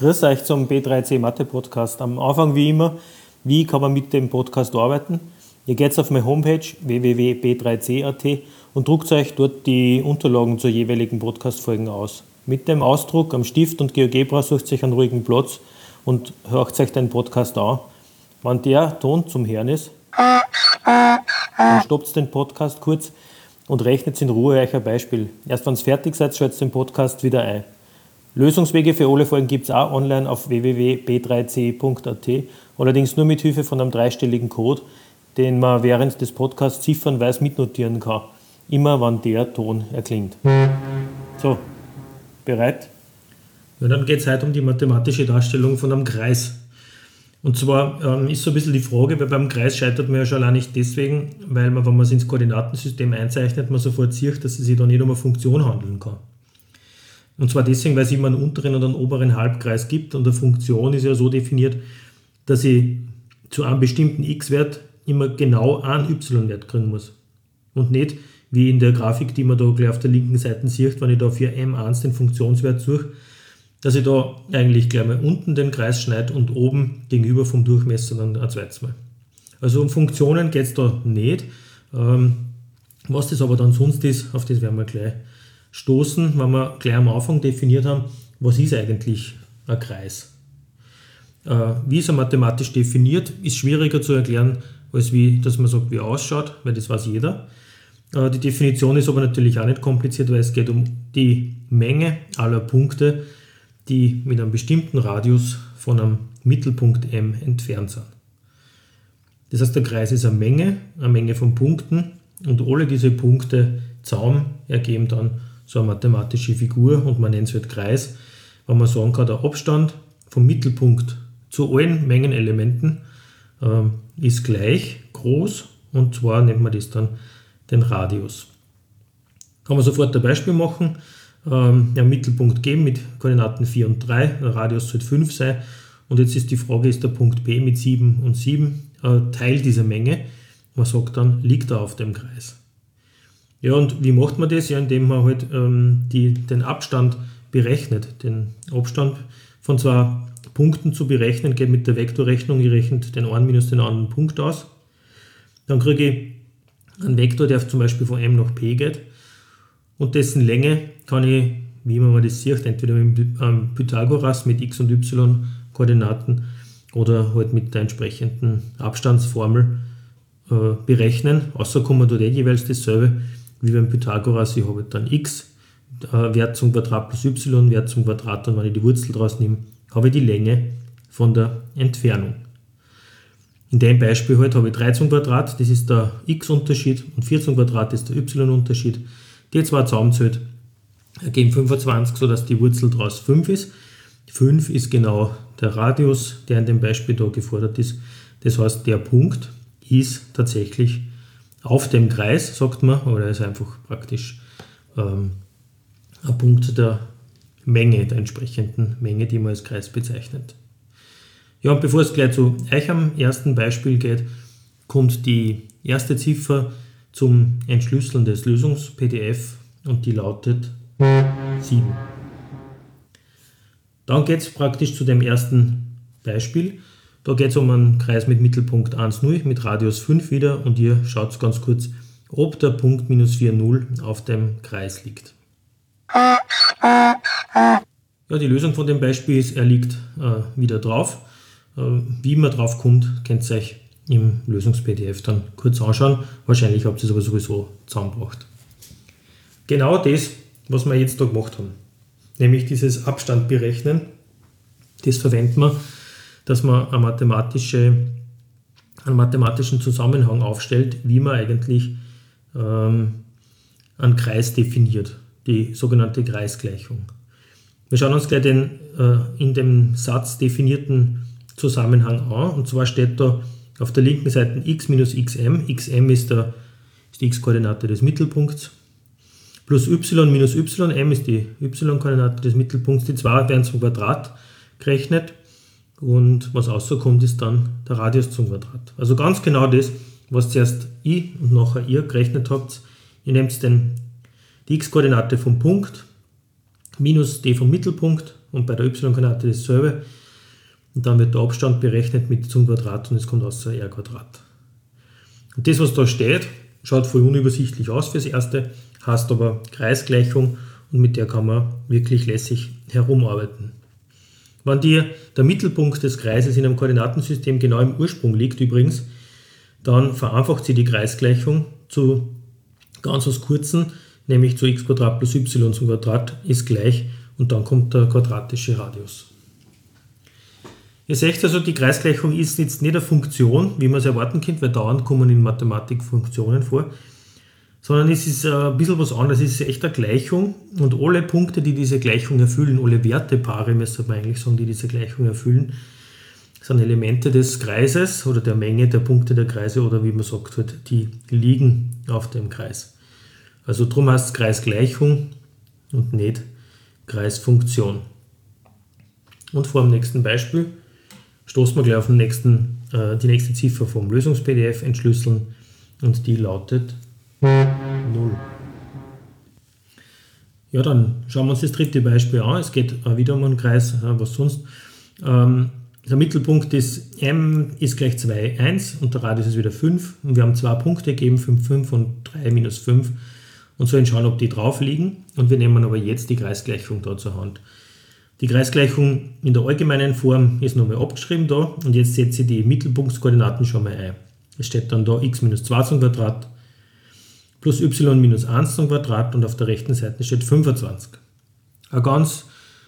Grüß euch zum B3C Mathe Podcast. Am Anfang wie immer, wie kann man mit dem Podcast arbeiten? Ihr geht auf meine Homepage www.b3c.at und druckt euch dort die Unterlagen zur jeweiligen Podcast-Folgen aus. Mit dem Ausdruck am Stift und GeoGebra sucht euch einen ruhigen Platz und hört euch den Podcast an. Wenn der Ton zum Hören ist, dann stoppt den Podcast kurz und rechnet in Ruhe euch ein Beispiel. Erst wenn ihr fertig seid, schaltet den Podcast wieder ein. Lösungswege für alle Folgen gibt es auch online auf www.b3c.at, allerdings nur mit Hilfe von einem dreistelligen Code, den man während des Podcasts ziffernweise mitnotieren kann, immer wenn der Ton erklingt. So, bereit? Ja, dann geht es heute um die mathematische Darstellung von einem Kreis. Und zwar ist so ein bisschen die Frage, weil beim Kreis scheitert man ja schon allein nicht deswegen, weil man, wenn man es ins Koordinatensystem einzeichnet, man sofort sieht, dass es sich da nicht um eine Funktion handeln kann. Und zwar deswegen, weil es immer einen unteren und einen oberen Halbkreis gibt und eine Funktion ist ja so definiert, dass ich zu einem bestimmten x-Wert immer genau einen y-Wert kriegen muss. Und nicht wie in der Grafik, die man da gleich auf der linken Seite sieht, wenn ich da für m1 den Funktionswert suche, dass ich da eigentlich gleich mal unten den Kreis schneide und oben gegenüber vom Durchmesser dann ein zweites Mal. Also um Funktionen geht es da nicht. Was das aber dann sonst ist, auf das werden wir gleich stoßen, wenn wir gleich am Anfang definiert haben, was ist eigentlich ein Kreis. Wie ist er mathematisch definiert, ist schwieriger zu erklären, als wie, dass man sagt, wie er ausschaut, weil das weiß jeder. Die Definition ist aber natürlich auch nicht kompliziert, weil es geht um die Menge aller Punkte, die mit einem bestimmten Radius von einem Mittelpunkt m entfernt sind. Das heißt, der Kreis ist eine Menge von Punkten und alle diese Punkte zusammen ergeben dann so eine mathematische Figur und man nennt es halt Kreis, wenn man sagen kann, der Abstand vom Mittelpunkt zu allen Mengenelementen ist gleich groß und zwar nennt man das dann den Radius. Kann man sofort ein Beispiel machen, einen Mittelpunkt geben mit Koordinaten 4 und 3, der Radius sollte 5 sein und jetzt ist die Frage, ist der Punkt P mit 7 und 7 Teil dieser Menge? Man sagt dann, liegt er auf dem Kreis. Ja, und wie macht man das? Ja, indem man halt den Abstand berechnet. Den Abstand von zwei Punkten zu berechnen geht mit der Vektorrechnung. Ich rechne den einen minus den anderen Punkt aus. Dann kriege ich einen Vektor, der zum Beispiel von m nach p geht. Und dessen Länge kann ich, wie man das sieht, entweder mit Pythagoras mit x und y Koordinaten oder halt mit der entsprechenden Abstandsformel berechnen. Außer kommen dort jeweils dasselbe wie beim Pythagoras. Ich habe dann x, Wert zum Quadrat plus y, Wert zum Quadrat, und wenn ich die Wurzel draus nehme, habe ich die Länge von der Entfernung. In dem Beispiel halt habe ich 3 zum Quadrat, das ist der x-Unterschied, und 4 zum Quadrat ist der y-Unterschied. Die zwei zusammenzählt ergeben 25, sodass die Wurzel daraus 5 ist. 5 ist genau der Radius, der in dem Beispiel da gefordert ist. Das heißt, der Punkt ist tatsächlich auf dem Kreis, sagt man, oder ist einfach praktisch ein Punkt der Menge, der entsprechenden Menge, die man als Kreis bezeichnet. Ja, und bevor es gleich zu euch am ersten Beispiel geht, kommt die erste Ziffer zum Entschlüsseln des Lösungs-PDF und die lautet 7. Dann geht es praktisch zu dem ersten Beispiel. Da geht es um einen Kreis mit Mittelpunkt 1, 0, mit Radius 5 wieder und ihr schaut ganz kurz, ob der Punkt minus 4, 0 auf dem Kreis liegt. Ja, die Lösung von dem Beispiel ist, er liegt wieder drauf. Wie man drauf kommt, könnt ihr euch im Lösungs-PDF dann kurz anschauen. Wahrscheinlich habt ihr es aber sowieso zusammengebracht. Genau das, was wir jetzt da gemacht haben, nämlich dieses Abstand berechnen, das verwendet man, dass man einen mathematischen Zusammenhang aufstellt, wie man eigentlich einen Kreis definiert, die sogenannte Kreisgleichung. Wir schauen uns gleich den in dem Satz definierten Zusammenhang an, und zwar steht da auf der linken Seite x minus xm, xm ist die x-Koordinate des Mittelpunkts, plus y minus ym ist die y-Koordinate des Mittelpunkts, die zwei werden zum Quadrat gerechnet. Und was rauskommt, ist dann der Radius zum Quadrat. Also ganz genau das, was zuerst ich und nachher ihr gerechnet habt. Ihr nehmt die x-Koordinate vom Punkt minus die vom Mittelpunkt und bei der y-Koordinate dasselbe. Und dann wird der Abstand berechnet zum Quadrat und es kommt aus r Quadrat. Und das, was da steht, schaut voll unübersichtlich aus fürs Erste, heißt aber Kreisgleichung und mit der kann man wirklich lässig herumarbeiten. Wenn der Mittelpunkt des Kreises in einem Koordinatensystem genau im Ursprung liegt übrigens, dann vereinfacht sie die Kreisgleichung zu ganz was Kurzen, nämlich zu x plus y zum Quadrat ist gleich und dann kommt der quadratische Radius. Ihr seht also, die Kreisgleichung ist jetzt nicht eine Funktion, wie man es erwarten könnte, weil dauernd kommen in Mathematik Funktionen vor, sondern es ist ein bisschen was anderes, es ist echt eine Gleichung und alle Punkte, die diese Gleichung erfüllen, alle Wertepaare, müsste man eigentlich sagen, die diese Gleichung erfüllen, sind Elemente des Kreises oder der Menge der Punkte der Kreise oder wie man sagt, halt, die liegen auf dem Kreis. Also darum heißt es Kreisgleichung und nicht Kreisfunktion. Und vor dem nächsten Beispiel stoßen wir gleich auf die nächste Ziffer vom Lösungs-PDF entschlüsseln und die lautet 0. Ja, dann schauen wir uns das dritte Beispiel an. Es geht wieder um einen Kreis, was sonst. Der Mittelpunkt ist m ist gleich 2, 1 und der Radius ist wieder 5. Und wir haben 2 Punkte gegeben, 5, 5 und 3, minus 5 und sollen schauen, ob die drauf liegen. Und wir nehmen aber jetzt die Kreisgleichung da zur Hand. Die Kreisgleichung in der allgemeinen Form ist nochmal abgeschrieben da und jetzt setze ich die Mittelpunktskoordinaten schon mal ein. Es steht dann da x minus 2 zum Quadrat plus y minus 1 zum Quadrat und auf der rechten Seite steht 25. Ein ganz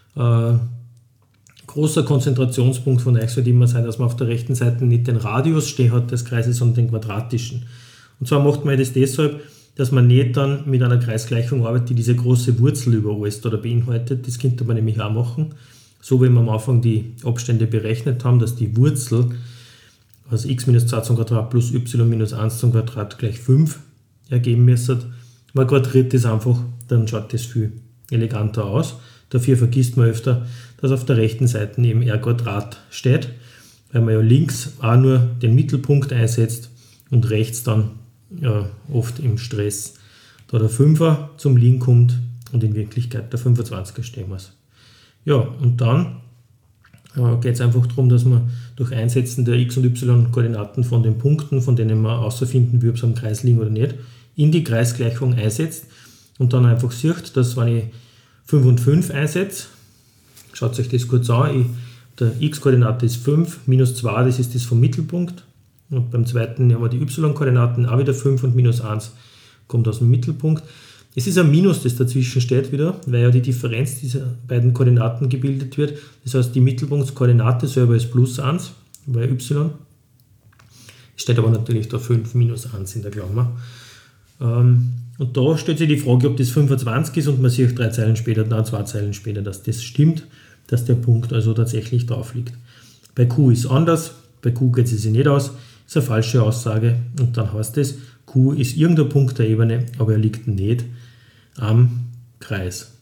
großer Konzentrationspunkt von euch sollte immer sein, dass man auf der rechten Seite nicht den Radius stehen hat des Kreises, sondern den quadratischen. Und zwar macht man das deshalb, dass man nicht dann mit einer Kreisgleichung arbeitet, die diese große Wurzel über alles da beinhaltet. Das könnte man nämlich auch machen, so wie wir am Anfang die Abstände berechnet haben, dass die Wurzel aus x minus 2 zum Quadrat plus y minus 1 zum Quadrat gleich 5 ergeben müsste. Man quadriert das einfach, dann schaut das viel eleganter aus. Dafür vergisst man öfter, dass auf der rechten Seite eben r Quadrat steht, weil man ja links auch nur den Mittelpunkt einsetzt und rechts dann oft im Stress da der 5er zum Liegen kommt und in Wirklichkeit der 25er stehen muss. Ja, und dann geht es einfach darum, dass man durch Einsetzen der x- und y-Koordinaten von den Punkten, von denen man herausfinden will, ob sie am Kreis liegen oder nicht, in die Kreisgleichung einsetzt und dann einfach sieht, dass wenn ich 5 und 5 einsetze, schaut euch das kurz an, der x-Koordinate ist 5, minus 2, das ist das vom Mittelpunkt. Und beim zweiten haben wir die y-Koordinaten auch wieder 5 und minus 1 kommt aus dem Mittelpunkt. Es ist ein Minus, das dazwischen steht wieder, weil ja die Differenz dieser beiden Koordinaten gebildet wird. Das heißt, die Mittelpunktskoordinate selber ist plus 1 bei y. Es steht aber natürlich da 5 minus 1 in der Klammer. Und da stellt sich die Frage, ob das 25 ist und man sieht 2 Zeilen später, dass das stimmt, dass der Punkt also tatsächlich drauf liegt. Bei Q ist anders, bei Q geht es sich nicht aus, ist eine falsche Aussage und dann heißt es, Q ist irgendein Punkt der Ebene, aber er liegt nicht am Kreis.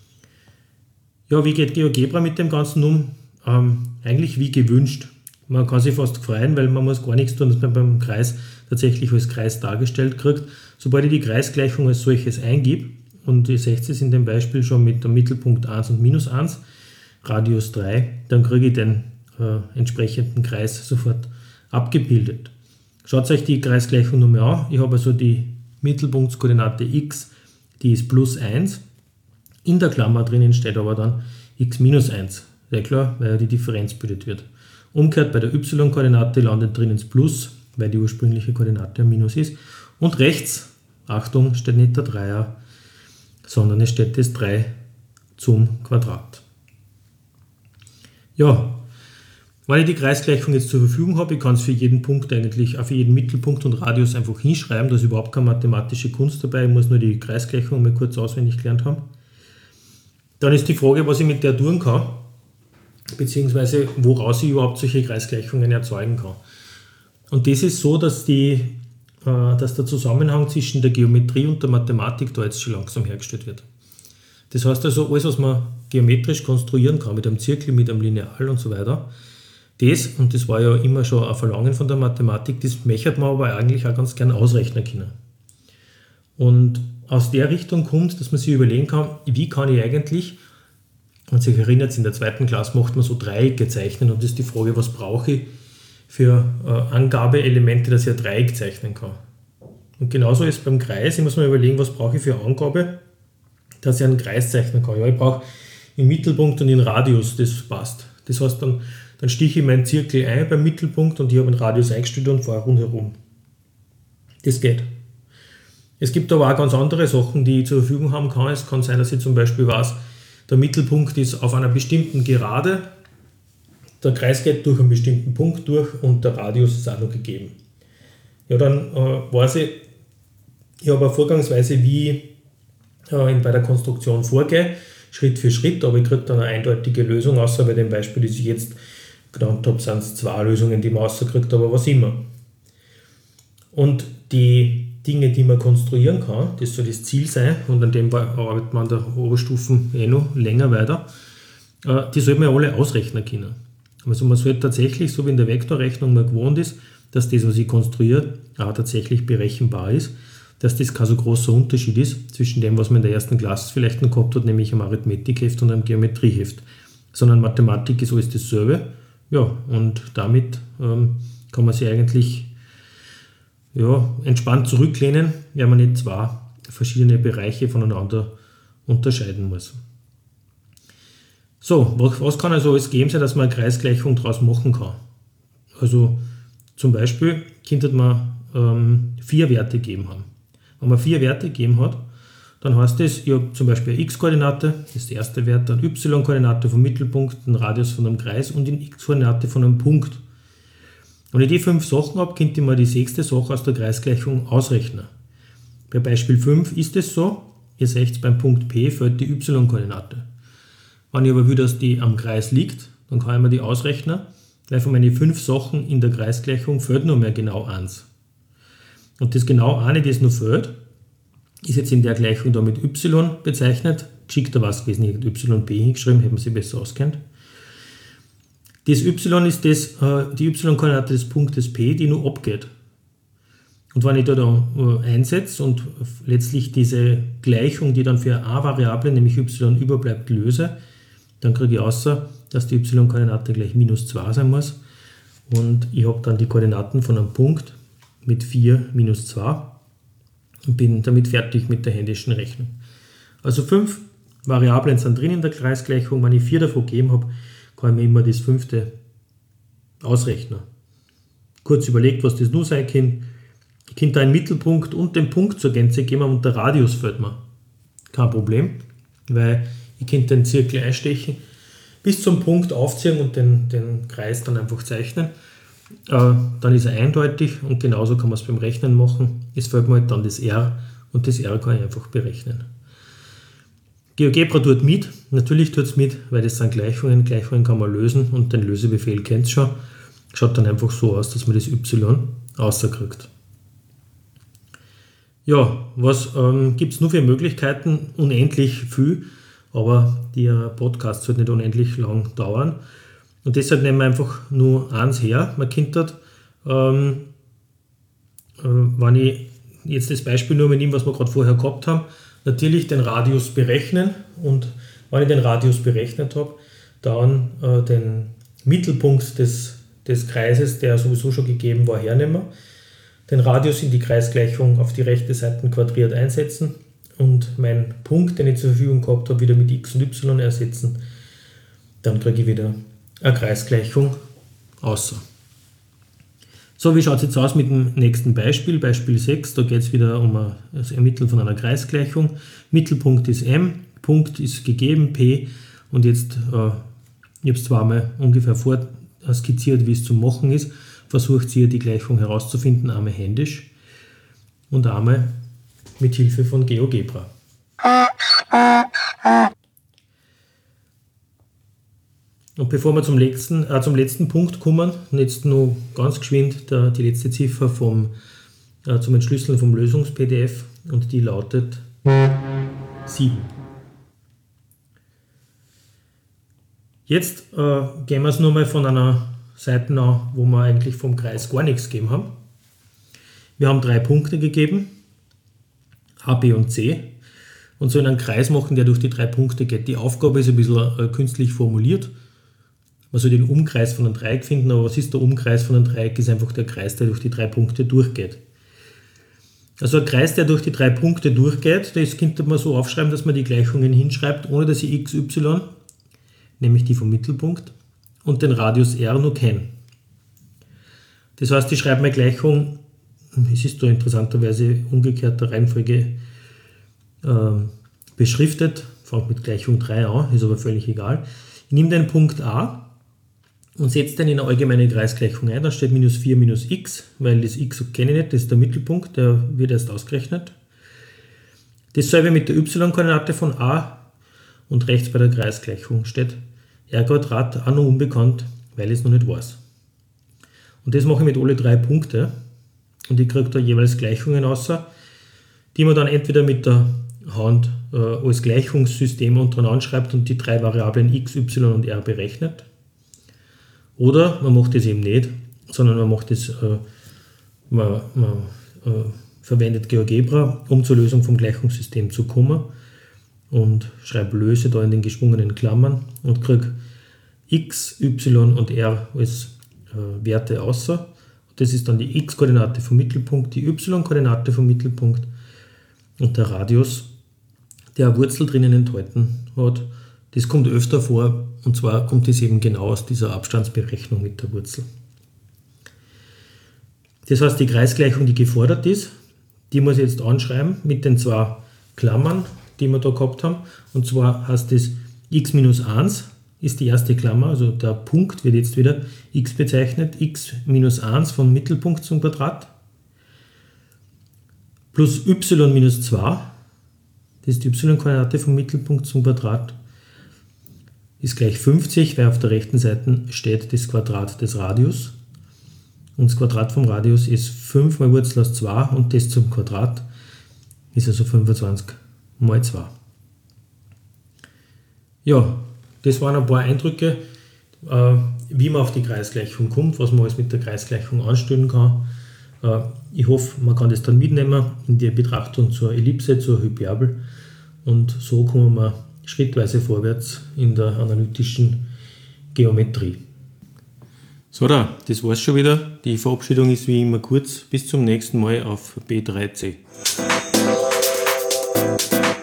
Ja, wie geht GeoGebra mit dem Ganzen um? Eigentlich wie gewünscht. Man kann sich fast freuen, weil man muss gar nichts tun, dass man beim Kreis tatsächlich als Kreis dargestellt kriegt. Sobald ich die Kreisgleichung als solches eingebe, und ihr seht es in dem Beispiel schon mit dem Mittelpunkt 1 und minus 1, Radius 3, dann kriege ich den entsprechenden Kreis sofort abgebildet. Schaut euch die Kreisgleichung nochmal an. Ich habe also die Mittelpunktskoordinate x, die ist plus 1. In der Klammer drinnen steht aber dann x minus 1. Sehr klar, weil ja die Differenz bildet wird. Umgekehrt bei der y-Koordinate landet drinnen das Plus, weil die ursprüngliche Koordinate ein Minus ist. Und rechts, Achtung, steht nicht der Dreier, sondern es steht das 3 zum Quadrat. Ja, wenn ich die Kreisgleichung jetzt zur Verfügung habe, ich kann es für jeden Punkt eigentlich, auch für jeden Mittelpunkt und Radius einfach hinschreiben, da ist überhaupt keine mathematische Kunst dabei, ich muss nur die Kreisgleichung mal kurz auswendig gelernt haben. Dann ist die Frage, was ich mit der tun kann, beziehungsweise woraus ich überhaupt solche Kreisgleichungen erzeugen kann. Und das ist so, dass der Zusammenhang zwischen der Geometrie und der Mathematik da jetzt schon langsam hergestellt wird. Das heißt also, alles, was man geometrisch konstruieren kann, mit einem Zirkel, mit einem Lineal und so weiter, und das war ja immer schon ein Verlangen von der Mathematik, das möchte man aber eigentlich auch ganz gern ausrechnen können. Und aus der Richtung kommt, dass man sich überlegen kann, wie kann ich eigentlich Und sich erinnert, in der 2. Klasse macht man so Dreiecke zeichnen und das ist die Frage, was brauche ich für Angabeelemente, dass ich ein Dreieck zeichnen kann. Und genauso ist es beim Kreis, ich muss mir überlegen, was brauche ich für Angabe, dass ich einen Kreis zeichnen kann. Ja, ich brauche den Mittelpunkt und den Radius, das passt. Das heißt, dann stiche ich meinen Zirkel ein beim Mittelpunkt und ich habe einen Radius eingestellt und fahre rundherum. Das geht. Es gibt aber auch ganz andere Sachen, die ich zur Verfügung haben kann. Es kann sein, dass ich zum Beispiel weiß, der Mittelpunkt ist auf einer bestimmten Gerade, der Kreis geht durch einen bestimmten Punkt durch und der Radius ist auch noch gegeben. Ja, dann weiß ich habe eine Vorgangsweise, wie ich bei der Konstruktion vorgehe, Schritt für Schritt, aber ich kriege dann eine eindeutige Lösung, außer bei dem Beispiel, das ich jetzt genannt habe, sind es 2 Lösungen, die man rauskriegt, aber was immer. Und die Dinge, die man konstruieren kann, das soll das Ziel sein, und an dem arbeitet man an der Oberstufen noch länger weiter, die soll man ja alle ausrechnen können. Also man soll tatsächlich, so wie in der Vektorrechnung man gewohnt ist, dass das, was ich konstruiere, auch tatsächlich berechenbar ist, dass das kein so großer Unterschied ist zwischen dem, was man in der 1. Klasse vielleicht noch gehabt hat, nämlich am Arithmetikheft und am Geometrieheft. Sondern Mathematik ist alles dasselbe. Ja, und damit kann man sich eigentlich entspannt zurücklehnen, weil man nicht 2 verschiedene Bereiche voneinander unterscheiden muss. So, was kann also alles geben sein, dass man eine Kreisgleichung daraus machen kann? Also zum Beispiel könnte man 4 Werte gegeben haben. Wenn man 4 Werte gegeben hat, dann heißt das, ich habe zum Beispiel eine x-Koordinate, das ist der erste Wert, dann y-Koordinate vom Mittelpunkt, den Radius von einem Kreis und die x-Koordinate von einem Punkt. Wenn ich die 5 Sachen habe, könnte ich mir die 6. Sache aus der Kreisgleichung ausrechnen. Bei Beispiel 5 ist es so, ihr seht beim Punkt P fehlt die y-Koordinate. Wenn ich aber will, dass die am Kreis liegt, dann kann ich mir die ausrechnen, weil von meinen 5 Sachen in der Kreisgleichung fehlt nur mehr genau 1. Und das genau eine, das noch fehlt, ist jetzt in der Gleichung da mit y bezeichnet. Geschickter war es gewesen, ich hätte yb hingeschrieben, hätte man sich besser auskennt. Das y ist die y-Koordinate des Punktes P, die nur abgeht. Und wenn ich da einsetze und letztlich diese Gleichung, die dann für eine a-Variable, nämlich y überbleibt, löse, dann kriege ich außer, dass die y-Koordinate gleich -2 sein muss. Und ich habe dann die Koordinaten von einem Punkt mit 4, -2 und bin damit fertig mit der händischen Rechnung. Also 5 Variablen sind drin in der Kreisgleichung. Wenn ich 4 davon gegeben habe, kann ich mir immer das 5. ausrechnen. Kurz überlegt, was das nur sein kann. Ich könnte da einen Mittelpunkt und den Punkt zur Gänze geben und der Radius fehlt mir. Kein Problem, weil ich könnte den Zirkel einstechen, bis zum Punkt aufziehen und den Kreis dann einfach zeichnen. Dann ist er eindeutig und genauso kann man es beim Rechnen machen. Es fehlt mir halt dann das R und das R kann ich einfach berechnen. GeoGebra tut mit, natürlich tut es mit, weil das sind Gleichungen. Gleichungen kann man lösen und den Lösebefehl kennt es schon. Schaut dann einfach so aus, dass man das Y rauskriegt. Ja, was gibt es nur für Möglichkeiten? Unendlich viel, aber der Podcast sollte nicht unendlich lang dauern. Und deshalb nehmen wir einfach nur eins her. Man könnte, wenn ich jetzt das Beispiel nur nehme, was wir gerade vorher gehabt haben, natürlich den Radius berechnen. Und wenn ich den Radius berechnet habe, dann den Mittelpunkt des Kreises, der sowieso schon gegeben war, hernehmen. Den Radius in die Kreisgleichung auf die rechte Seite quadriert einsetzen und meinen Punkt, den ich zur Verfügung gehabt habe, wieder mit x und y ersetzen. Dann kriege ich wieder eine Kreisgleichung außer. So, wie schaut es jetzt aus mit dem nächsten Beispiel? Beispiel 6, da geht es wieder um das Ermitteln von einer Kreisgleichung. Mittelpunkt ist M, Punkt ist gegeben, P, und jetzt, ich habe es zweimal ungefähr vorskizziert, wie es zu machen ist. Versucht hier die Gleichung herauszufinden, einmal händisch und einmal mit Hilfe von GeoGebra. Und bevor wir zum letzten Punkt kommen, jetzt nur ganz geschwind die letzte Ziffer zum Entschlüsseln vom Lösungs-PDF, und die lautet 7. Jetzt gehen wir es nur mal von einer Seite an, wo wir eigentlich vom Kreis gar nichts gegeben haben. Wir haben 3 Punkte gegeben, A, B und C. und sollen einen Kreis machen, der durch die 3 Punkte geht. Die Aufgabe ist ein bisschen künstlich formuliert. Man soll den Umkreis von einem Dreieck finden, aber was ist der Umkreis von einem Dreieck? Ist einfach der Kreis, der durch die 3 Punkte durchgeht. Also ein Kreis, der durch die 3 Punkte durchgeht, das könnte man so aufschreiben, dass man die Gleichungen hinschreibt, ohne dass ich x, y, nämlich die vom Mittelpunkt, und den Radius r noch kenne. Das heißt, ich schreibe meine Gleichung, es ist da interessanterweise umgekehrter Reihenfolge beschriftet, fängt mit Gleichung 3 an, ist aber völlig egal. Ich nehme den Punkt a und setze den in eine allgemeine Kreisgleichung ein, da steht minus 4 minus x, weil das x kenne ich nicht, das ist der Mittelpunkt, der wird erst ausgerechnet. Dasselbe mit der y-Koordinate von a und rechts bei der Kreisgleichung steht r Quadrat auch noch unbekannt, weil ich es noch nicht weiß. Und das mache ich mit alle 3 Punkten und ich kriege da jeweils Gleichungen raus, die man dann entweder mit der Hand als Gleichungssystem untereinander schreibt und die 3 Variablen x, y und r berechnet. Oder man macht das eben nicht, sondern man macht das, man verwendet GeoGebra, um zur Lösung vom Gleichungssystem zu kommen und schreibe Löse da in den geschwungenen Klammern und kriege x, y und r als Werte außer. Das ist dann die x-Koordinate vom Mittelpunkt, die y-Koordinate vom Mittelpunkt und der Radius, der eine Wurzel drinnen enthalten hat. Das kommt öfter vor, und zwar kommt das eben genau aus dieser Abstandsberechnung mit der Wurzel. Das heißt, die Kreisgleichung, die gefordert ist, die muss ich jetzt anschreiben mit den 2 Klammern, die wir da gehabt haben. Und zwar heißt das x minus 1 ist die erste Klammer, also der Punkt wird jetzt wieder x bezeichnet, x minus 1 vom Mittelpunkt zum Quadrat, plus y minus 2, das ist die y-Koordinate vom Mittelpunkt zum Quadrat, ist gleich 50, weil auf der rechten Seite steht das Quadrat des Radius. Und das Quadrat vom Radius ist 5 mal Wurzel aus 2 und das zum Quadrat ist also 25 mal 2. Ja, das waren ein paar Eindrücke, wie man auf die Kreisgleichung kommt, was man alles mit der Kreisgleichung anstellen kann. Ich hoffe, man kann das dann mitnehmen in die Betrachtung zur Ellipse, zur Hyperbel und so kommen wir schrittweise vorwärts in der analytischen Geometrie. So, das war's schon wieder. Die Verabschiedung ist wie immer kurz. Bis zum nächsten Mal auf B3C.